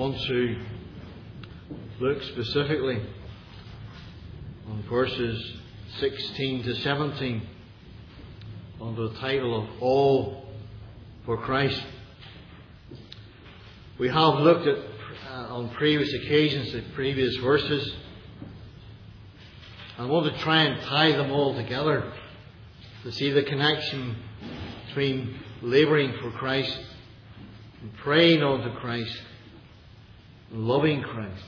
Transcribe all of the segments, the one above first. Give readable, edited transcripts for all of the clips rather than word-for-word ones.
want to look specifically on verses 16 to 17 under the title of All for Christ. We have looked at on previous occasions at previous verses. I want to try and tie them all together to see the connection between labouring for Christ and praying unto Christ and loving Christ.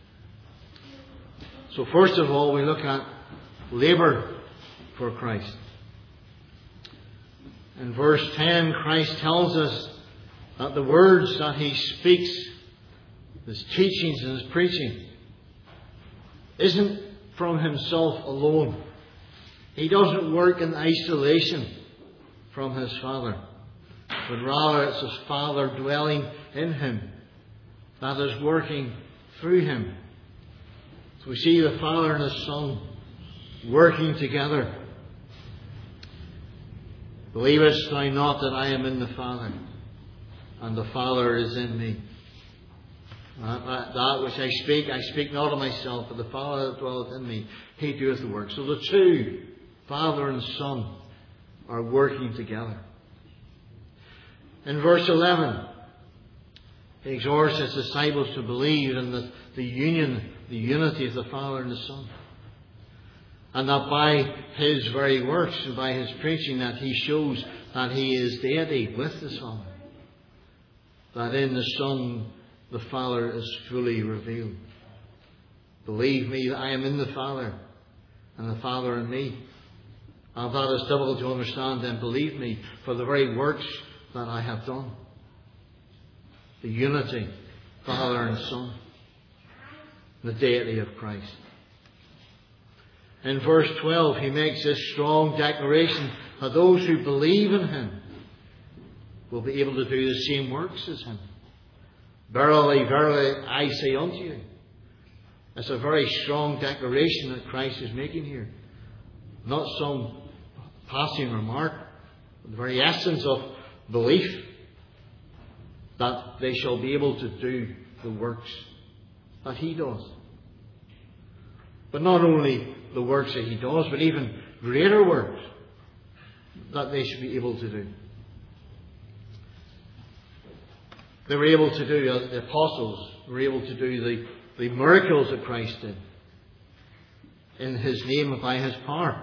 So first of all, we look at labour for Christ. In verse 10, Christ tells us that the words that He speaks, His teachings and His preaching, isn't from Himself alone. He doesn't work in isolation from His Father, but rather it's His Father dwelling in Him that is working through Him. So we see the Father and His Son working together. Believest thou not that I am in the Father, and the Father is in me? That which I speak not of myself, but the Father that dwelleth in me, He doeth the work. So the two, Father and Son, are working together. In verse 11, He exhorts His disciples to believe in the unity of the Father and the Son. And that by His very works and by His preaching that He shows that He is deity with the Son. That in the Son the Father is fully revealed. Believe me that I am in the Father and the Father in me. And if that is difficult to understand, then believe me for the very works that I have done. The unity, Father and Son. The deity of Christ. In verse 12, He makes this strong declaration that those who believe in Him will be able to do the same works as Him. Verily, verily, I say unto you. It's a very strong declaration that Christ is making here. Not some passing remark, but the very essence of belief that they shall be able to do the works that He does. But not only the works that He does, but even greater works that they should be able to do. They were able to do, the apostles were able to do the miracles that Christ did in His name and by His power.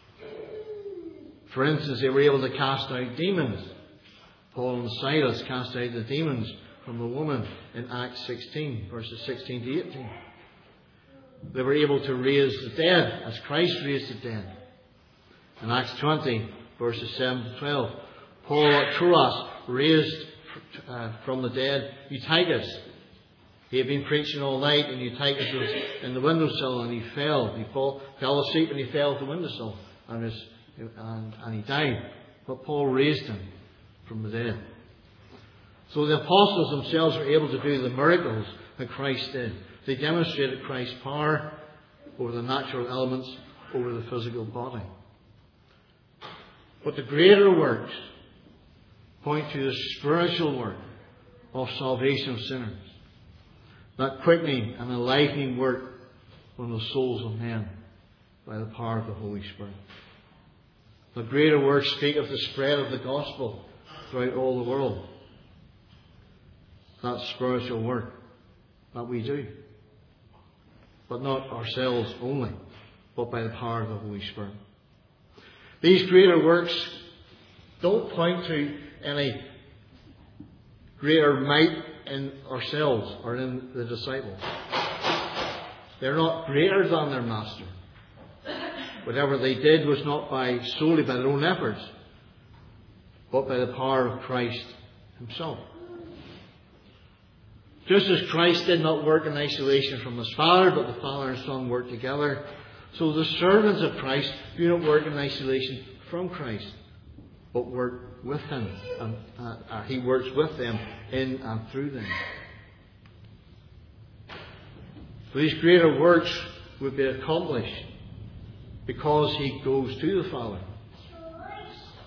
For instance, they were able to cast out demons. Paul and Silas cast out the demons from the woman in Acts 16, verses 16 to 18. They were able to raise the dead as Christ raised the dead. In Acts 20, verses 7 to 12, Paul at Troas raised from the dead Eutychus. He had been preaching all night, and Eutychus was in the windowsill, and he fell asleep, and he fell to the windowsill, and he died. But Paul raised him from the dead. So the apostles themselves were able to do the miracles that Christ did. They demonstrated Christ's power over the natural elements, over the physical body. But the greater works point to the spiritual work of salvation of sinners. That quickening and enlightening work on the souls of men by the power of the Holy Spirit. The greater works speak of the spread of the gospel throughout all the world. That spiritual work that we do. But not ourselves only, but by the power of the Holy Spirit. These greater works don't point to any greater might in ourselves or in the disciples. They're not greater than their Master. Whatever they did was not solely by their own efforts, but by the power of Christ Himself. Just as Christ did not work in isolation from His Father, but the Father and Son worked together, so the servants of Christ do not work in isolation from Christ, but work with Him. And He works with them in and through them. So these greater works would be accomplished because He goes to the Father.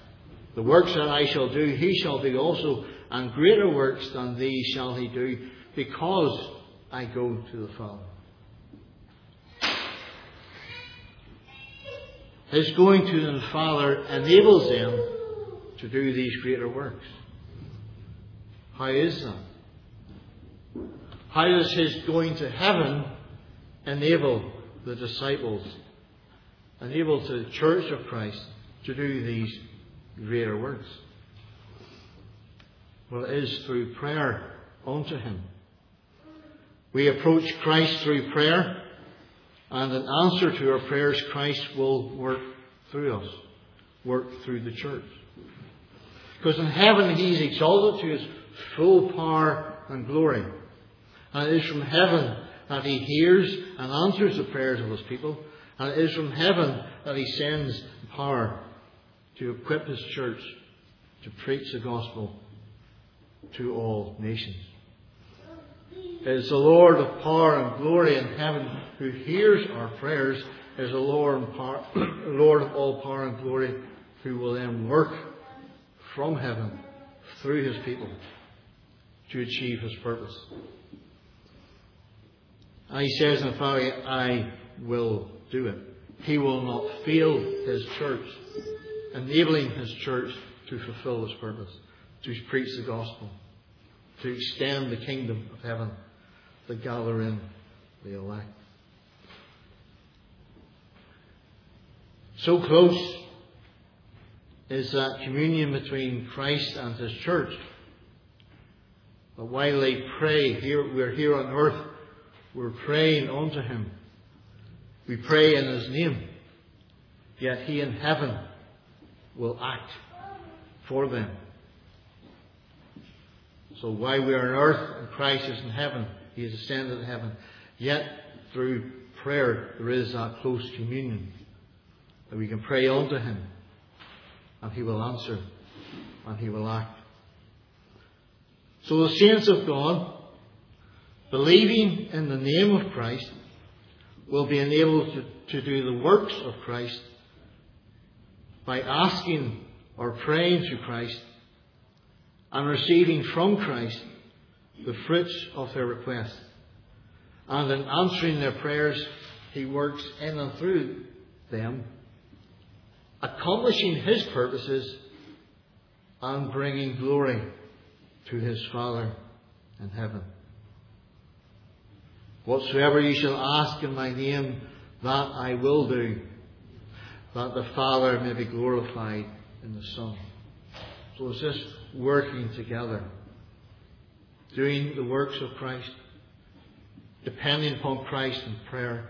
The works that I shall do, He shall do also, and greater works than these shall He do, because I go to the Father. His going to the Father enables them to do these greater works. How is that? How does his going to heaven enable the disciples, enable the church of Christ to do these greater works? Well, it is through prayer unto him. We approach Christ through prayer, and in answer to our prayers, Christ will work through us, work through the church. Because in heaven he is exalted to his full power and glory. And it is from heaven that he hears and answers the prayers of his people. And it is from heaven that he sends power to equip his church to preach the gospel to all nations. It is the Lord of power and glory in heaven who hears our prayers. It is the Lord of all power and glory who will then work from heaven through his people to achieve his purpose. And he says in Father, I will do it. He will not fail his church, enabling his church to fulfill his purpose, to preach the gospel, to extend the kingdom of heaven, to gather in the elect. So close is that communion between Christ and his church, that while they pray, we're here on earth, we're praying unto him. We pray in his name, yet he in heaven will act for them. So while we are on earth and Christ is in heaven, he has ascended to heaven, yet through prayer there is that close communion, that we can pray unto him and he will answer and he will act. So the saints of God, believing in the name of Christ, will be enabled to do the works of Christ by asking or praying to Christ and receiving from Christ the fruits of their request. And in answering their prayers, he works in and through them, accomplishing his purposes and bringing glory to his Father in heaven. Whatsoever you shall ask in my name, that I will do, that the Father may be glorified in the Son. So it's this working together, doing the works of Christ, depending upon Christ in prayer,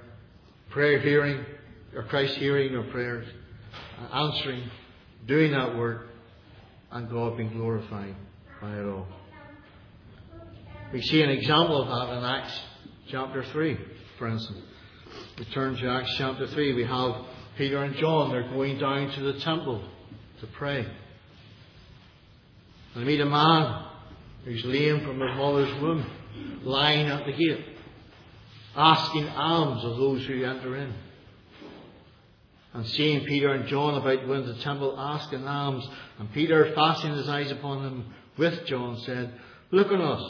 Christ hearing our prayers, answering, doing that work, and God being glorified by it all. We see an example of that in Acts chapter 3, for instance. We turn to Acts chapter 3. We have Peter and John. They're going down to the temple to pray. And they meet a man who's lame from his mother's womb, lying at the gate, asking alms of those who enter in. And seeing Peter and John about to go into the temple asking alms, and Peter, fastening his eyes upon them with John, said, Look on us.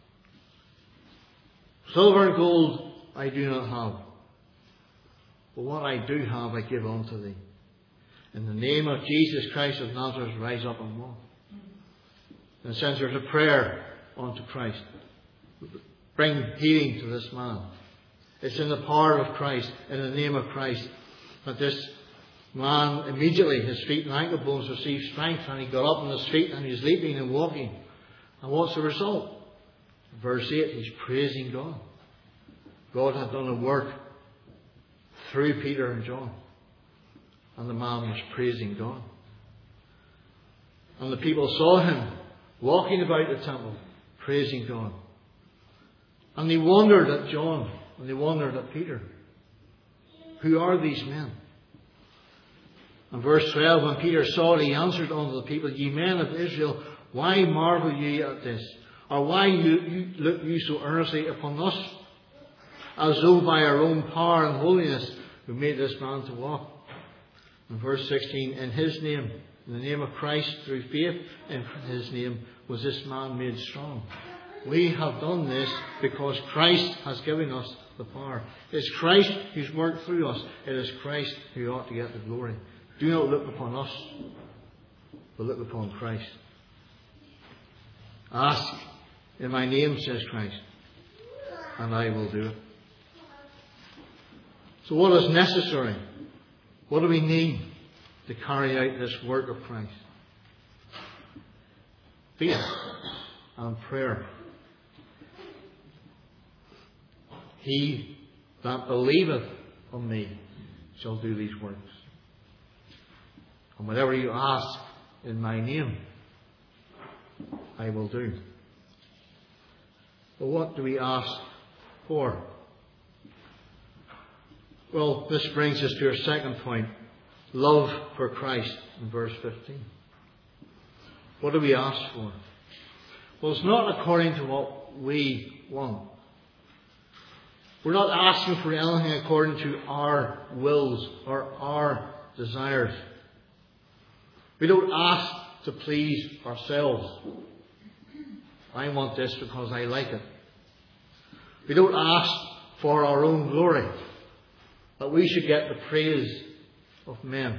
Silver and gold I do not have, but what I do have I give unto thee. In the name of Jesus Christ of Nazareth, rise up and walk. In a sense, there's a prayer unto Christ. Bring healing to this man. It's in the power of Christ, in the name of Christ, that this man immediately, his feet and ankle bones received strength, and he got up on his feet and he's leaping and walking. And what's the result? Verse 8, he's praising God. God had done a work through Peter and John. And the man was praising God. And the people saw him walking about the temple, praising God. And they wondered at John, and they wondered at Peter. Who are these men? And verse 12, when Peter saw it, he answered unto the people, Ye men of Israel, why marvel ye at this? Or why look you so earnestly upon us, as though by our own power and holiness we made this man to walk? In verse 16, in his name, in the name of Christ, through faith in his name, was this man made strong. We have done this because Christ has given us the power. It's Christ who's worked through us. It is Christ who ought to get the glory. Do not look upon us, but look upon Christ. Ask in my name, says Christ, and I will do it. So what is necessary? What do we need to carry out this work of Christ? Faith and prayer. He that believeth on me shall do these works. And whatever you ask in my name, I will do. But what do we ask for? Well, this brings us to our second point. Love for Christ in verse 15. What do we ask for? Well, it's not according to what we want. We're not asking for anything according to our wills or our desires. We don't ask to please ourselves. I want this because I like it. We don't ask for our own glory, that we should get the praise of men.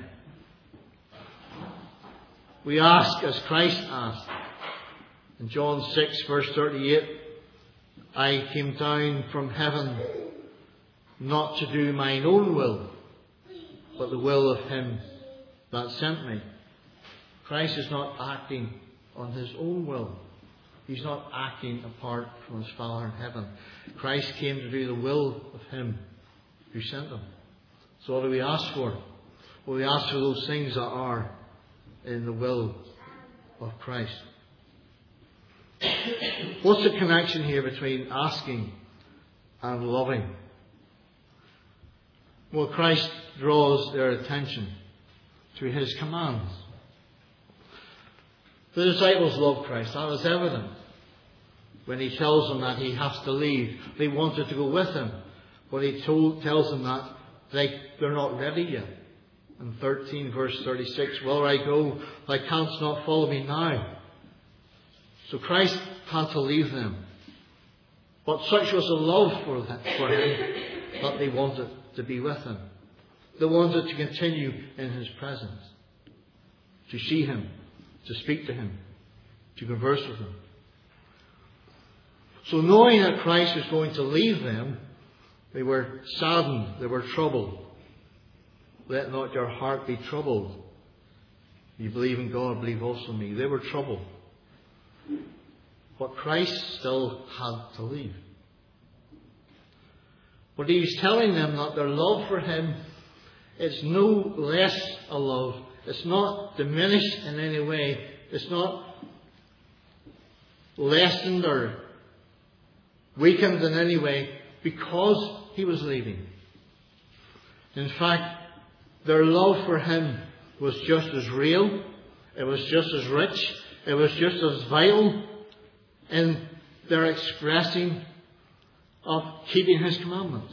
We ask as Christ asked. In John 6 verse 38, I came down from heaven not to do mine own will, but the will of him that sent me. Christ is not acting on his own will. He's not acting apart from his Father in heaven. Christ came to do the will of him who sent him. So what do we ask for? Well, we ask for those things that are in the will of Christ. What's the connection here between asking and loving? Well, Christ draws their attention to his commands. The disciples loved Christ. That is evident. When he tells them that he has to leave, they wanted to go with him. But he tells them that they're not ready yet. In 13 verse 36, whither I go, thou canst not follow me now. So Christ had to leave them. But such was the love for him that they wanted to be with him. They wanted to continue in his presence, to see him, to speak to him, to converse with him. So knowing that Christ was going to leave them, they were saddened, they were troubled. Let not your heart be troubled. You believe in God, believe also in me. They were troubled. But Christ still had to leave. But he was telling them that their love for him is no less a love. It's not diminished in any way. It's not lessened or weakened in any way because he was leaving. In fact, their love for him was just as real. It was just as rich. It was just as vital in their expressing of keeping his commandments.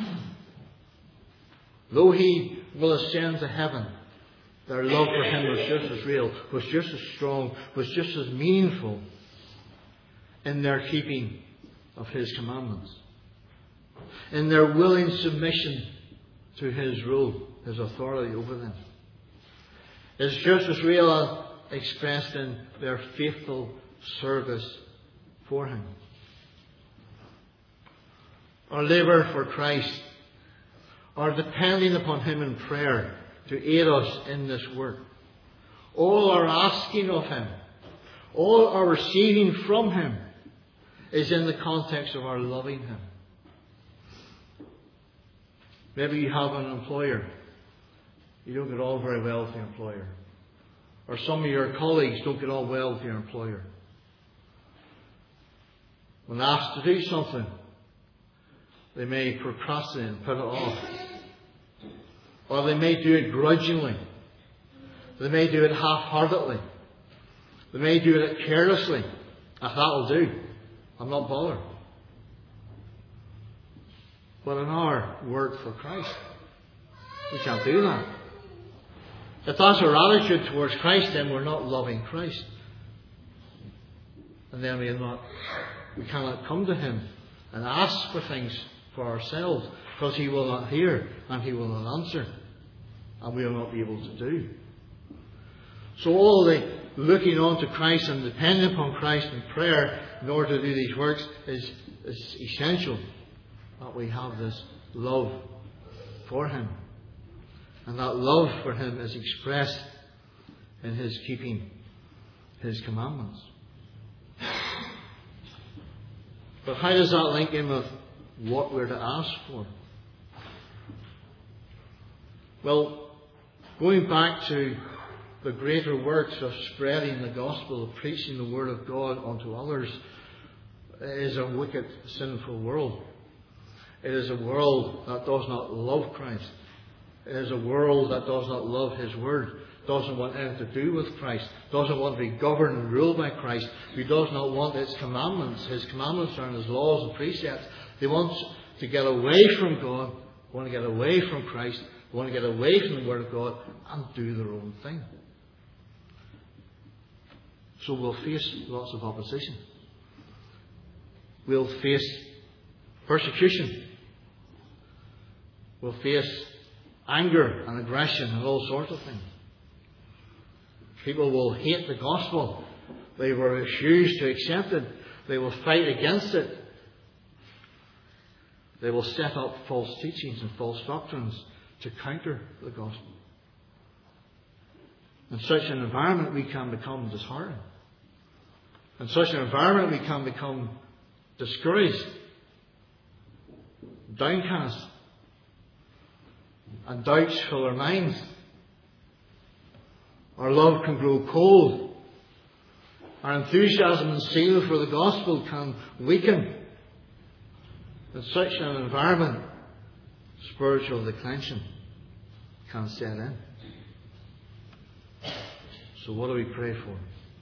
Though he will ascend to heaven, their love for him was just as real, was just as strong, was just as meaningful in their keeping of his commandments, in their willing submission to his rule, his authority over them. It's just as real as expressed in their faithful service for him. Our labour for Christ, our depending upon him in prayer to aid us in this work, all our asking of him, all our receiving from him is in the context of our loving him. Maybe you have an employer. You don't get on very well with the employer. Or some of your colleagues don't get on well with your employer. When asked to do something, they may procrastinate and put it off. Or they may do it grudgingly. They may do it half-heartedly. They may do it carelessly. That'll do. I'm not bothered. But in our work for Christ, we can't do that. If that's our attitude towards Christ, then we're not loving Christ. And then we are not We cannot come to Him and ask for things for ourselves, because He will not hear and He will not answer, and we will not be able to do. So all the looking on to Christ and depending upon Christ in prayer in order to do these works is essential, that we have this love for Him. And that love for Him is expressed in His keeping His commandments. But how does that link in with what we're to ask for? Well, going back to the greater works of spreading the gospel, of preaching the word of God unto others, is a wicked, sinful world. It is a world that does not love Christ. It is a world that does not love His word, doesn't want anything to do with Christ, doesn't want to be governed and ruled by Christ, who does not want its commandments. His commandments are His laws and precepts. They want to get away from God, want to get away from Christ, want to get away from the word of God and do their own thing. So we'll face lots of opposition. We'll face persecution. We'll face anger and aggression and all sorts of things. People will hate the gospel. They will refuse to accept it. They will fight against it. They will set up false teachings and false doctrines to counter the gospel. In such an environment we can become disheartened. In such an environment we can become discouraged, downcast, and doubts fill our minds. Our love can grow cold. Our enthusiasm and zeal for the gospel can weaken. In such an environment, spiritual declension can set in. So what do we pray for?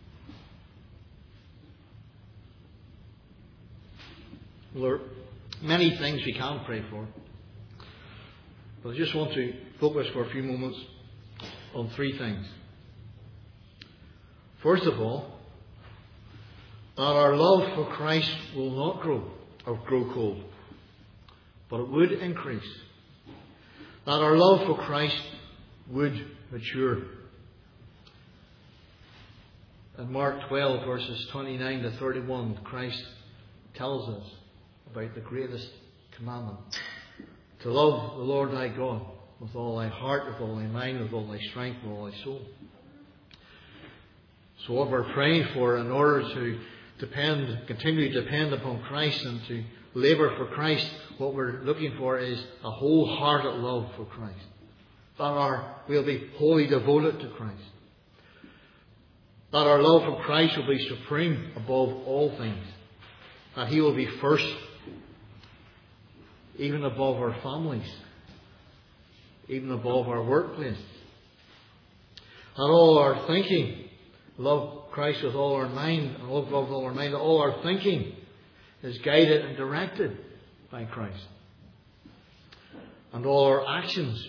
Well, there are many things we can pray for. But I just want to focus for a few moments on three things. First of all, that our love for Christ will not grow cold, but it would increase. That our love for Christ would mature. In Mark 12, verses 29 to 31, Christ tells us about the greatest commandment: to love the Lord thy God with all thy heart, with all thy mind, with all thy strength, with all thy soul. So what we're praying for in order to continue to depend upon Christ and to labour for Christ, what we're looking for is a wholehearted love for Christ. That we'll be wholly devoted to Christ. That our love for Christ will be supreme above all things. That He will be first, even above our families, even above our workplace. That all our thinking, love Christ with all our mind, and love God with all our mind, that all our thinking is guided and directed by Christ. And all our actions,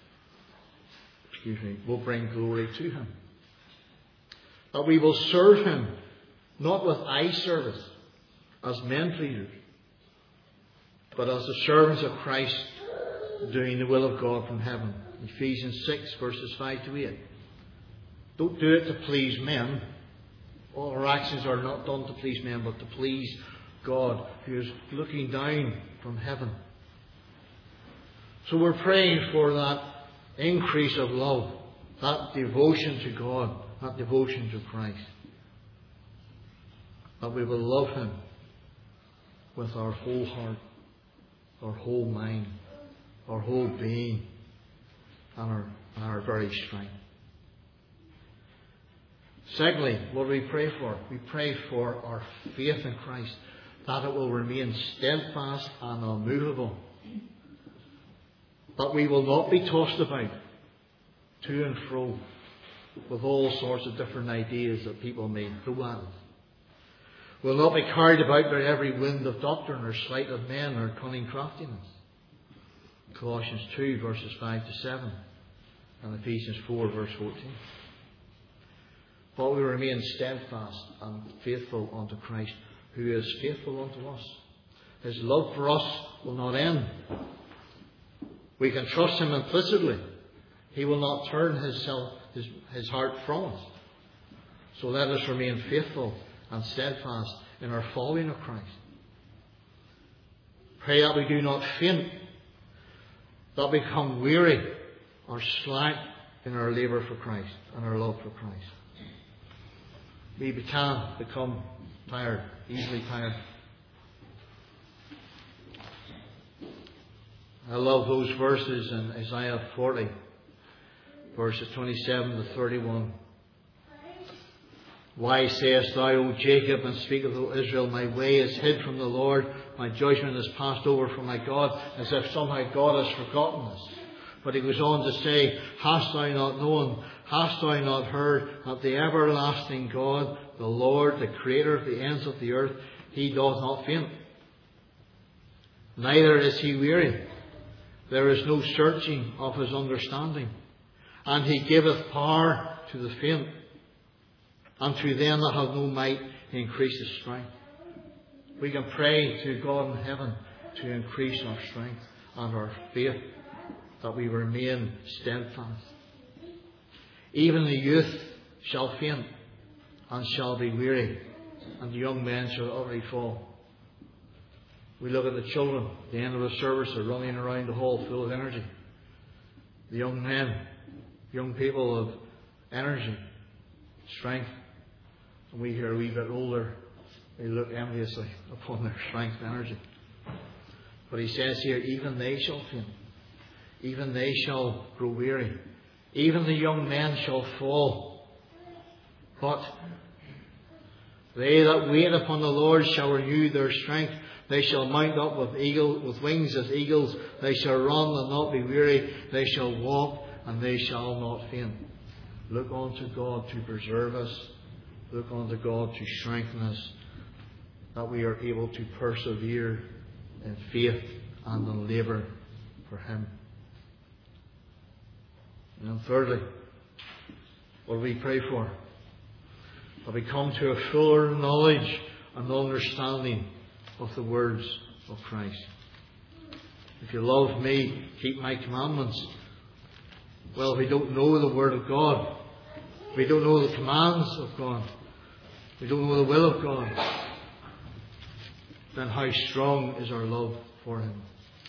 will bring glory to Him. That we will serve Him, not with eye service, as men pleasers, but as the servants of Christ, doing the will of God from heaven. Ephesians 6, verses 5 to 8. Don't do it to please men. All our actions are not done to please men, but to please God, who is looking down from heaven. So we're praying for that increase of love, that devotion to God, that devotion to Christ. That we will love Him with our whole heart, our whole mind, our whole being, and our very strength. Secondly, what do we pray for? We pray for our faith in Christ, that it will remain steadfast and unmovable. That we will not be tossed about to and fro with all sorts of different ideas that people may throw at us. We'll not be carried about by every wind of doctrine or sleight of men or cunning craftiness. Colossians 2, verses 5 to 7, and Ephesians 4, verse 14. But we remain steadfast and faithful unto Christ, who is faithful unto us. His love for us will not end. We can trust Him implicitly. He will not turn His heart from us. So let us remain faithful and steadfast in our following of Christ. Pray that we do not faint, that we become weary or slack in our labour for Christ and our love for Christ. We can become tired, easily tired. I love those verses in Isaiah 40, verses 27 to 31. Why sayest thou, O Jacob, and speaketh, O Israel, my way is hid from the Lord, my judgment is passed over from my God, as if somehow God has forgotten us. But he goes on to say, hast thou not known, hast thou not heard, that the everlasting God, the Lord, the Creator of the ends of the earth, He doth not faint, neither is He weary. There is no searching of His understanding. And He giveth power to the faint, and to them that have no might He increaseth strength. We can pray to God in heaven to increase our strength and our faith, that we remain steadfast. Even the youth shall faint and shall be weary, and the young men shall utterly fall. We look at the children at the end of the service, they're running around the hall full of energy. The young men, young people of energy, strength. And we here a wee bit older, they look enviously upon their strength and energy. But he says here, even they shall faint. Even they shall grow weary. Even the young men shall fall. But they that wait upon the Lord shall renew their strength. They shall mount up with wings as eagles. They shall run and not be weary. They shall walk and they shall not faint. Look unto God to preserve us. Look unto God to strengthen us, that we are able to persevere in faith and in labour for Him. And then thirdly, what do we pray for? That we come to a fuller knowledge and understanding of the words of Christ. If you love me, keep my commandments. Well, if we don't know the Word of God, if we don't know the commands of God, if we don't know the will of God, then how strong is our love for Him?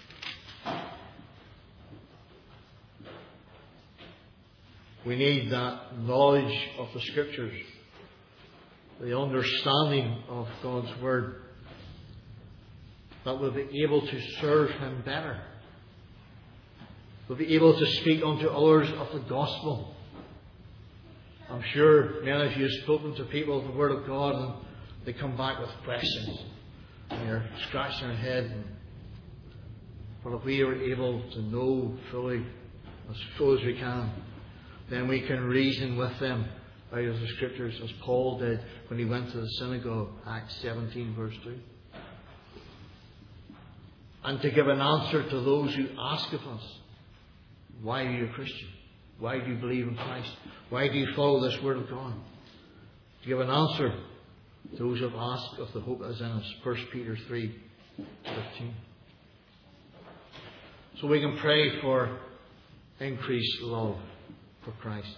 We need that knowledge of the Scriptures, the understanding of God's Word, that we'll be able to serve Him better. We'll be able to speak unto others of the gospel. I'm sure many of you have spoken to people of the Word of God and they come back with questions. And you're scratching their head. But if we are able to know fully, as full as we can, then we can reason with them out of the Scriptures, as Paul did when he went to the synagogue, Acts 17 verse 2. And to give an answer to those who ask of us, why are you a Christian? Why do you believe in Christ? Why do you follow this Word of God? To give an answer to those who have asked of the hope that is in us. 1 Peter 3:15. So we can pray for increased love for Christ.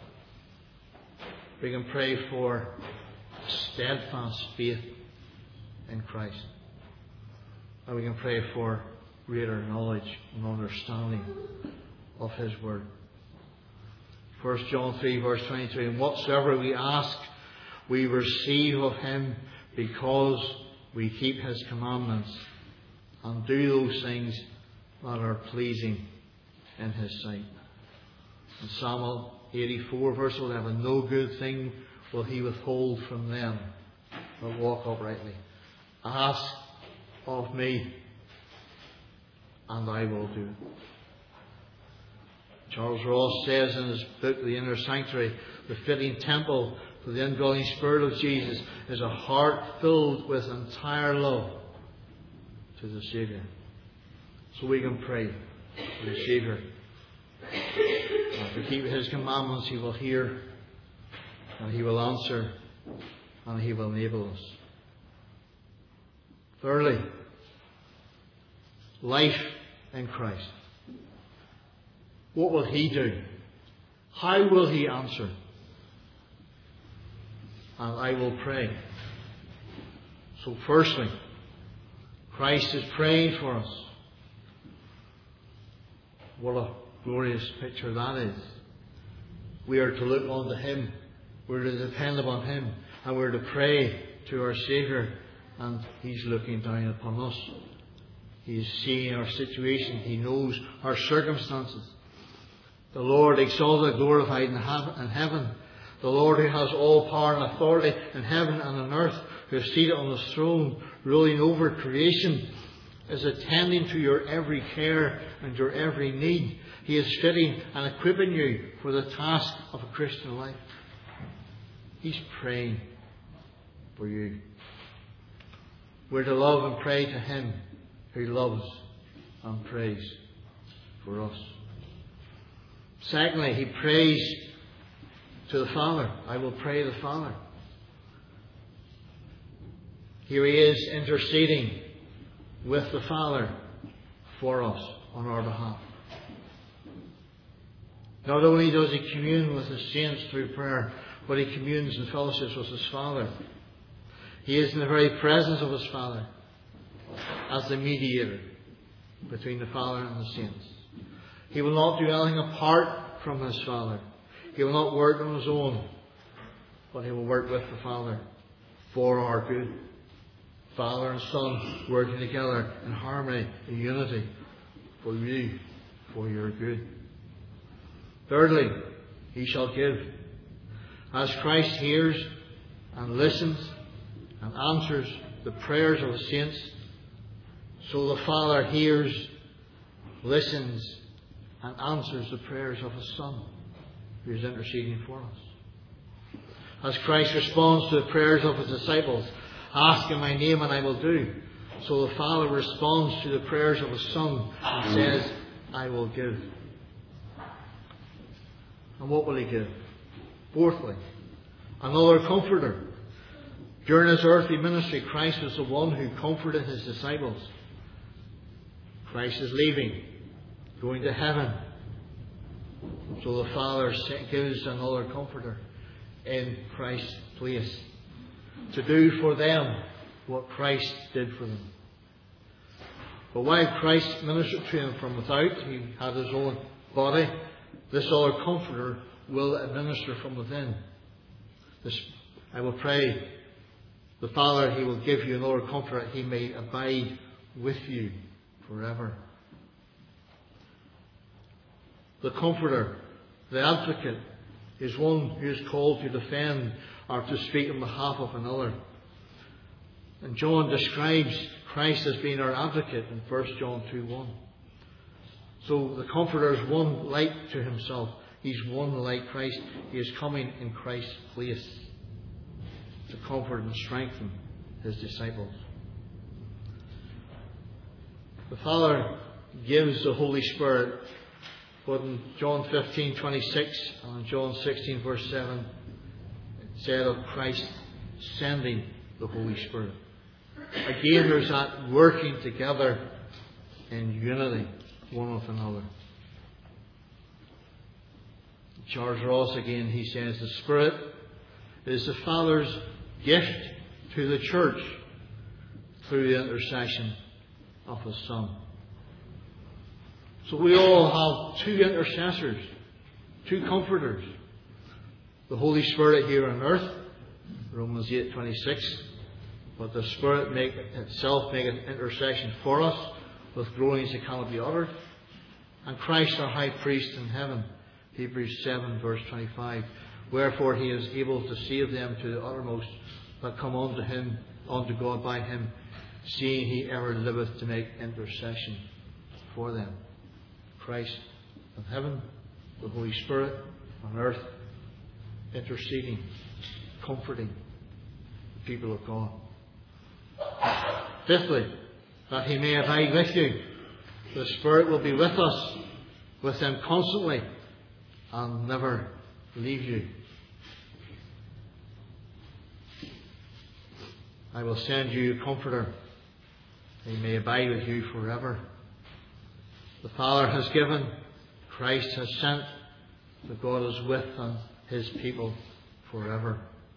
We can pray for steadfast faith in Christ. And we can pray for greater knowledge and understanding of His Word. 1 John 3 verse 23, and whatsoever we ask, we receive of Him, because we keep His commandments and do those things that are pleasing in His sight. In Psalm 84 verse 11, no good thing will He withhold from them that walk uprightly. Ask of me, and I will do it. Charles Ross says in his book, The Inner Sanctuary, the fitting temple for the indwelling Spirit of Jesus is a heart filled with entire love to the Saviour. So we can pray for the Saviour. If we keep His commandments, He will hear, and He will answer, and He will enable us. Thirdly, life in Christ. What will He do? How will He answer? And I will pray. So firstly, Christ is praying for us. What a glorious picture that is. We are to look unto Him. We're to depend upon Him. And we're to pray to our Saviour. And He's looking down upon us. He is seeing our situation. He knows our circumstances. The Lord exalted, glorified in heaven. The Lord who has all power and authority in heaven and on earth, who is seated on His throne, ruling over creation, is attending to your every care and your every need. He is fitting and equipping you for the task of a Christian life. He's praying for you. We're to love and pray to Him who loves and prays for us. Secondly, He prays to the Father. I will pray to the Father. Here He is interceding with the Father for us on our behalf. Not only does He commune with His saints through prayer, but He communes and fellowships with His Father. He is in the very presence of His Father as the mediator between the Father and the saints. He will not do anything apart from His Father. He will not work on His own, but He will work with the Father for our good. Father and Son working together in harmony, in unity, for you, for your good. Thirdly, He shall give. As Christ hears and listens and answers the prayers of the saints, so the Father hears, listens, and answers the prayers of His Son, who is interceding for us. As Christ responds to the prayers of His disciples, ask in my name and I will do, so the Father responds to the prayers of His Son and says, I will give. And what will He give? Fourthly, another Comforter. During His earthly ministry, Christ was the one who comforted His disciples. Christ is leaving, going to heaven. So the Father gives another Comforter in Christ's place to do for them what Christ did for them. But while Christ ministered to them from without, He had His own body, this other Comforter will administer from within. I will pray the Father, He will give you another Comforter, He may abide with you forever. The Comforter, the Advocate, is one who is called to defend or to speak on behalf of another. And John describes Christ as being our Advocate in 1 John 2:1. So the Comforter is one like to Himself. He's one like Christ. He is coming in Christ's place to comfort and strengthen His disciples. The Father gives the Holy Spirit, but in John 15:26 and John 16 verse 7, it said of Christ sending the Holy Spirit. Again, there's that working together in unity, one with another. Charles Ross again, he says, the Spirit is the Father's gift to the church through the intercession of His Son. So we all have two intercessors, two comforters. The Holy Spirit here on earth, Romans 8:26, but the Spirit itself make an intercession for us with groanings that cannot be uttered. And Christ our High Priest in heaven, Hebrews 7 verse 25, wherefore He is able to save them to the uttermost that come unto Him, unto God by Him, seeing He ever liveth to make intercession for them. Christ in heaven, the Holy Spirit on earth, interceding, comforting the people of God. Fifthly, that He may abide with you. The Spirit will be with us, with them constantly, and never leave you. I will send you a Comforter, He may abide with you forever. The Father has given, Christ has sent, that God is with His people forever.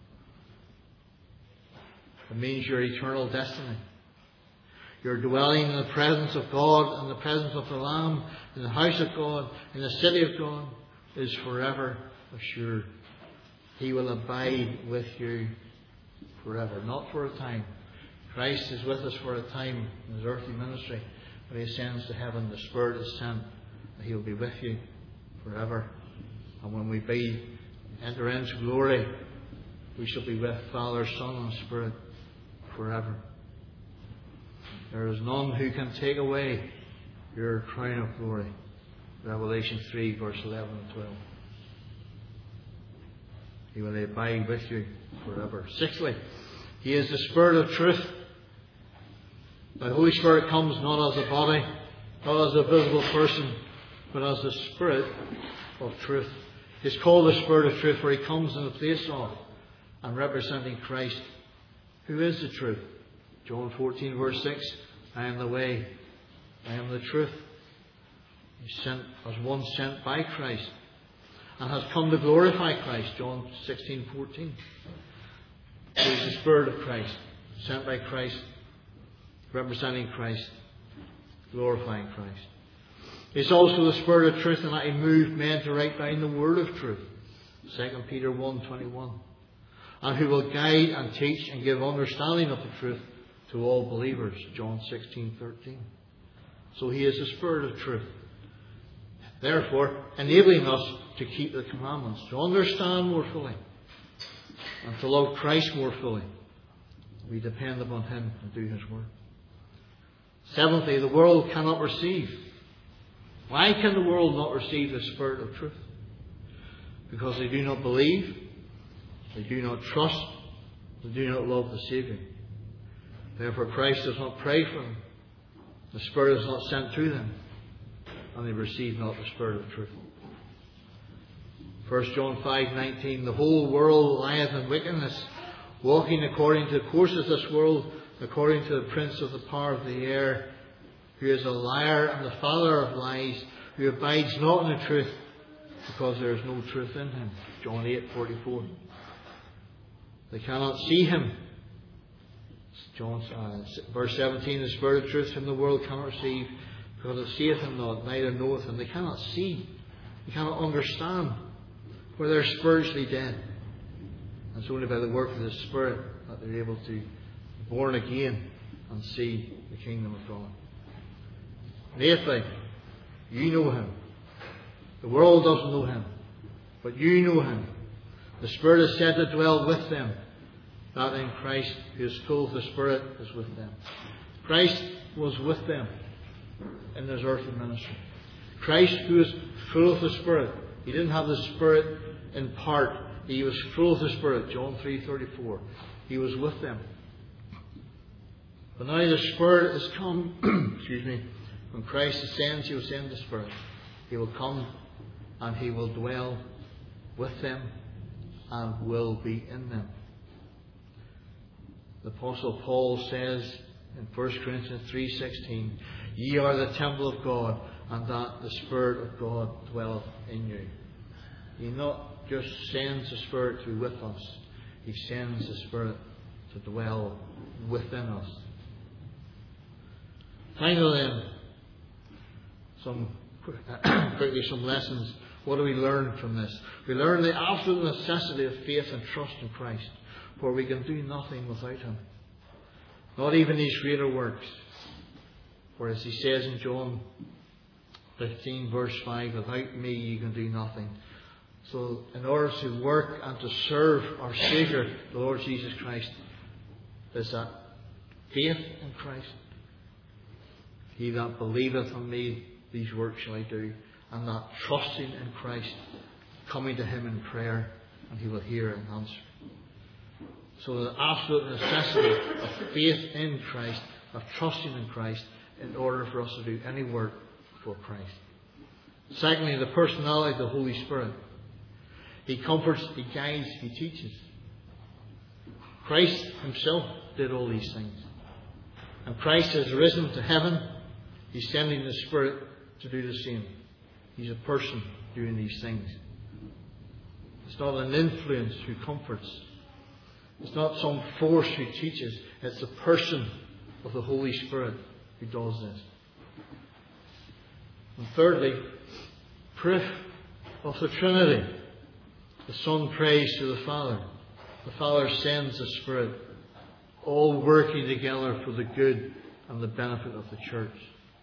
It means your eternal destiny. Your dwelling in the presence of God, in the presence of the Lamb, in the house of God, in the city of God, is forever assured. He will abide with you forever, not for a time. Christ is with us for a time in His earthly ministry. When He ascends to heaven, the Spirit is sent. He will be with you forever. And when we enter into glory, we shall be with Father, Son, and Spirit forever. There is none who can take away your crown of glory. Revelation 3, verse 11 and 12. He will abide with you forever. Sixthly, He is the Spirit of truth. The Holy Spirit comes not as a body, not as a visible person, but as the Spirit of truth. He's called the Spirit of truth, for He comes in the place of and representing Christ, who is the truth. John 14, verse 6, I am the way, I am the truth. He's sent as one sent by Christ and has come to glorify Christ. John 16, 14. He is the Spirit of Christ, sent by Christ, representing Christ, glorifying Christ. He's also the Spirit of truth, and that He moved men to write down the word of truth. 2 Peter 1:21. And who will guide and teach and give understanding of the truth to all believers. John 16:13. So He is the Spirit of truth. Therefore, enabling us to keep the commandments, to understand more fully, and to love Christ more fully. We depend upon Him and do His work. Seventhly, the world cannot receive. Why can the world not receive the Spirit of truth? Because they do not believe, they do not trust, they do not love the Saviour. Therefore Christ does not pray for them. The Spirit is not sent to them, and they receive not the Spirit of truth. 1 John 5:19, the whole world lieth in wickedness, walking according to the course of this world, according to the prince of the power of the air, who is a liar and the father of lies, who abides not in the truth, because there is no truth in him. John 8:44. They cannot see Him. Verse 17, the Spirit of truth whom the world cannot receive, because it seeth Him not, neither knoweth Him. They cannot see. They cannot understand, for they're spiritually dead. And it's only by the work of the Spirit that they're able to be born again and see the kingdom of God. And eighthly, you know Him. The world doesn't know Him, but you know Him. The Spirit is said to dwell with them, that in Christ, who is full of the Spirit, is with them. Christ was with them in His earthly ministry. Christ, who is full of the Spirit. He didn't have the Spirit in part. He was full of the Spirit. John 3:34. He was with them. But now the Spirit has come. Excuse me. When Christ ascends, He will send the Spirit. He will come and He will dwell with them and will be in them. The Apostle Paul says in 1 Corinthians 3:16, ye are the temple of God, and that the Spirit of God dwelleth in you. He not just sends the Spirit to be with us, He sends the Spirit to dwell within us. Finally then, some lessons. What do we learn from this? We learn the absolute necessity of faith and trust in Christ, for we can do nothing without Him. Not even these greater works. For as He says in John 15 verse 5, without me you can do nothing. So in order to work and to serve our Saviour, the Lord Jesus Christ, is that faith in Christ. He that believeth on me, these works shall I do. And that trusting in Christ, coming to Him in prayer, and He will hear and answer. So the absolute necessity of faith in Christ, of trusting in Christ, in order for us to do any work for Christ. Secondly, the personality of the Holy Spirit. He comforts, He guides, He teaches. Christ Himself did all these things. And Christ has risen to heaven. He's sending the Spirit to do the same. He's a person doing these things. It's not an influence who comforts. It's not some force who teaches. It's the person of the Holy Spirit who does this. And thirdly, proof of the Trinity. The Son prays to the Father. The Father sends the Spirit, all working together for the good and the benefit of the church.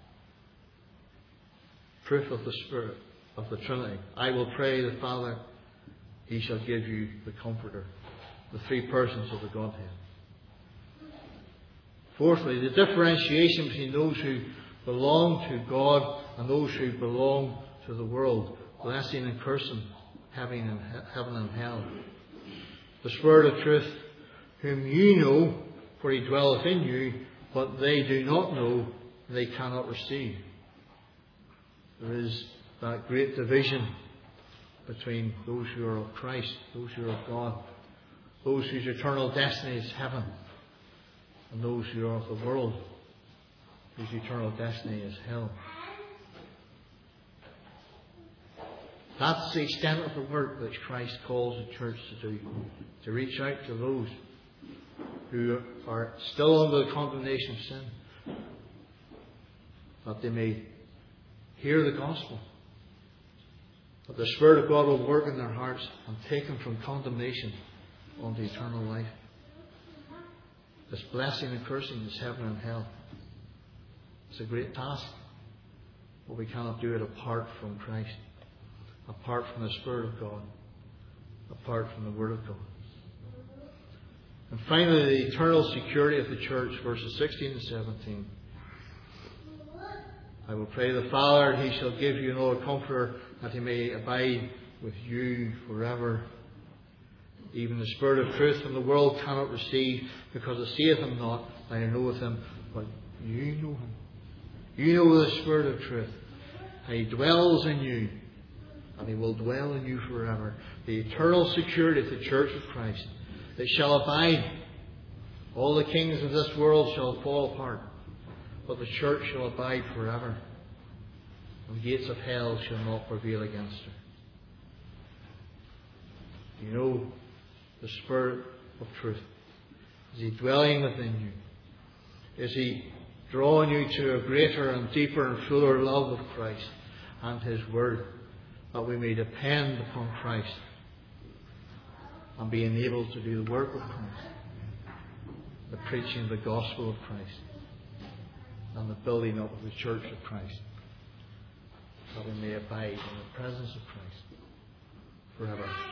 Proof of the Spirit, of the Trinity. I will pray the Father, He shall give you the Comforter. The three persons of the Godhead. Fourthly, the differentiation between those who belong to God and those who belong to the world. Blessing and cursing, heaven and hell. The Spirit of truth, whom you know, for He dwelleth in you, but they do not know, they cannot receive. There is that great division between those who are of Christ, those who are of God, those whose eternal destiny is heaven, and those who are of the world, whose eternal destiny is hell. That's the extent of the work which Christ calls the church to do, to reach out to those who are still under the condemnation of sin, that they may hear the gospel, that the Spirit of God will work in their hearts and take them from condemnation unto eternal life. This blessing and cursing is heaven and hell. It's a great task, but we cannot do it apart from Christ, apart from the Spirit of God, apart from the Word of God. And finally, the eternal security of the church, verses 16 and 17. I will pray the Father, and He shall give you another Comforter, that He may abide with you forever. Even the Spirit of truth whom the world cannot receive, because it seeth Him not, neither knoweth Him, but you know Him. You know the Spirit of truth. And He dwells in you, and He will dwell in you forever. The eternal security of the church of Christ. It shall abide. All the kings of this world shall fall apart, but the church shall abide forever. And the gates of hell shall not prevail against her. You know the Spirit of truth. Is He dwelling within you? Is He drawing you to a greater and deeper and fuller love of Christ and His Word, that we may depend upon Christ and be enabled to do the work of Christ, the preaching of the gospel of Christ, and the building up of the church of Christ, that we may abide in the presence of Christ forever.